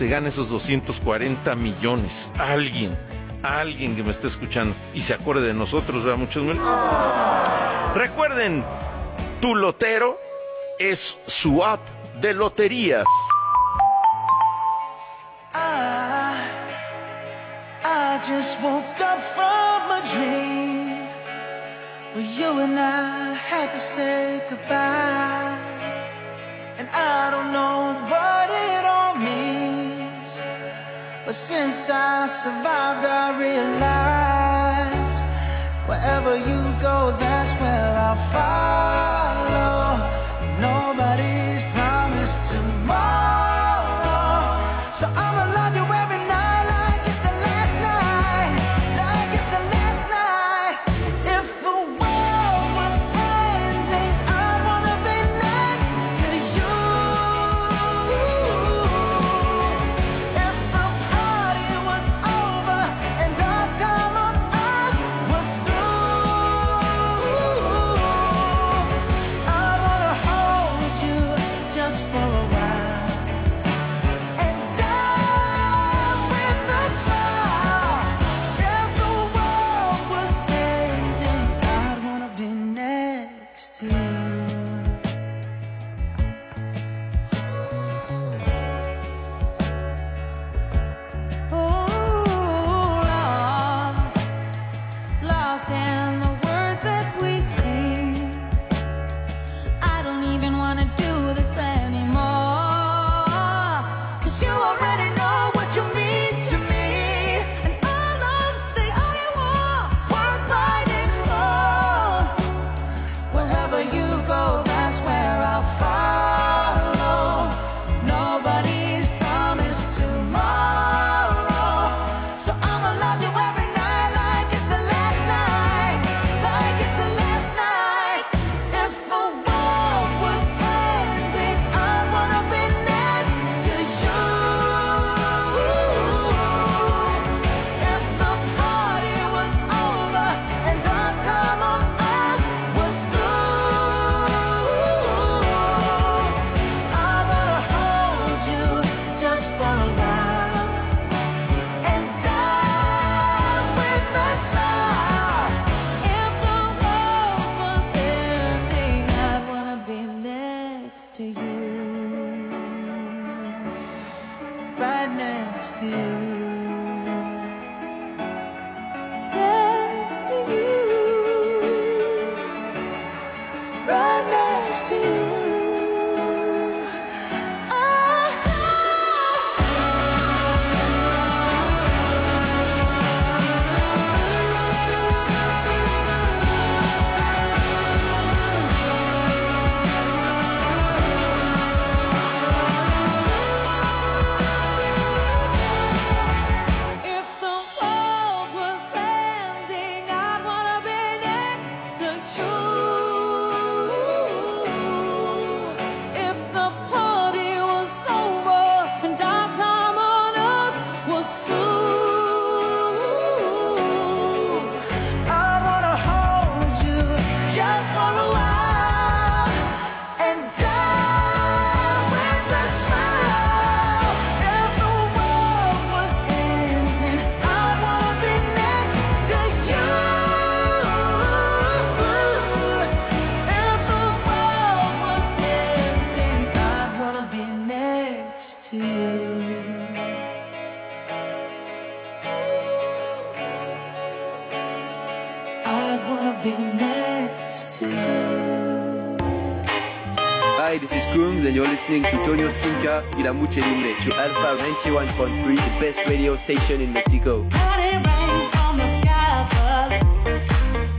se gane esos 240 millones. Alguien que me esté escuchando y se acuerde de nosotros, ¿verdad? Muchos. Recuerden, Tu Lotero es su app de loterías. I just woke up from a dream where you and I had to say goodbye, and I don't know what it all means, but since I survived I realized wherever you go, that's where I'll follow. Nobody's promised tomorrow, so I'ma love you every night like it's the last night, like it's the last night. If the world was ending, I'd wanna be next to you. If the party was over and our time on earth was through, I wanna hold you just for a while and dance with the smile. If the world was ending, I'd wanna be next to you. Lost in the words that we sing. I don't even wanna do this anymore, 'cause you already know what you mean to me, and all of the other war's worth fighting for. Wherever you go, that's where I'll follow. Nobody's promised tomorrow, so I'ma love you every night like it's the last night, like it's the last night. If the world was ending, I'd wanna be next to you. If the party was over and our time on earth was through, I wanna hold you just for a while and dance with the smile. If the world was ending, I'd wanna be next to you, right next to you, next to you, right next to you. If the world was ending, I'd wanna be next to you. If the party was over and our time on earth was through, I wanna hold you just for a while and dance with the smile. If the world was ending, I'd wanna be next to you. If the world was ending, I'd wanna be next to you. I'd wanna be next to you. Hi, this is Coombs and you're listening to Tonio Skinka y La Muchedumbre to Alpha 91.3, the best radio station in Mexico.